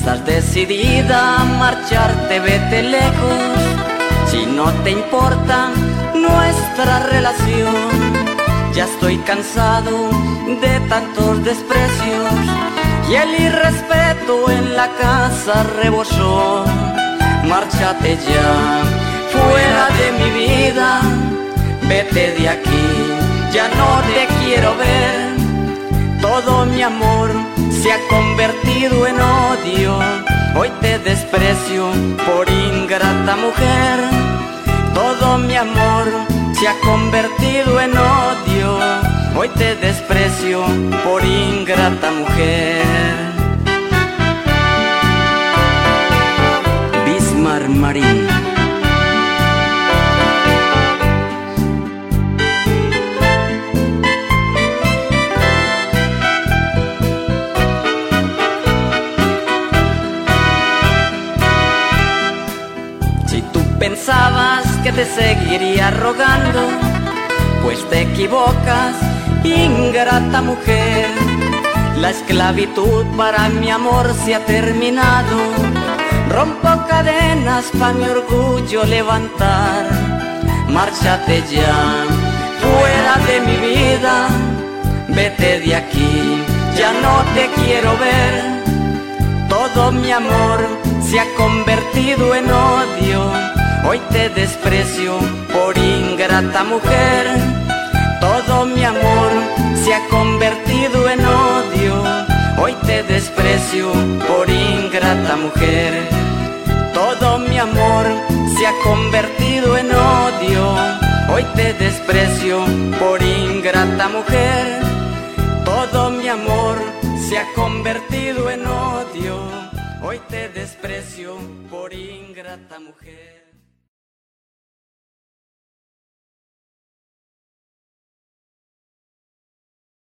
estás decidida a marcharte, vete lejos. Si no te importa nuestra relación, ya estoy cansado de tantos desprecios y el irrespeto en la casa rebosó. Márchate ya, fuera de mi vida, vete de aquí, ya no te quiero ver. Todo mi amor se ha convertido en odio, hoy te desprecio por ingrata mujer. Todo mi amor se ha convertido en odio, hoy te desprecio por ingrata mujer. Bismarck Marín. Pensabas que te seguiría rogando, pues te equivocas, ingrata mujer. La esclavitud para mi amor se ha terminado, rompo cadenas pa' mi orgullo levantar. Márchate ya, fuera de mi vida, vete de aquí, ya no te quiero ver. Todo mi amor se ha convertido en odio, hoy te desprecio por ingrata mujer. Todo mi amor se ha convertido en odio, hoy te desprecio por ingrata mujer. Todo mi amor se ha convertido en odio, hoy te desprecio por ingrata mujer. Todo mi amor se ha convertido en odio, hoy te desprecio por ingrata mujer.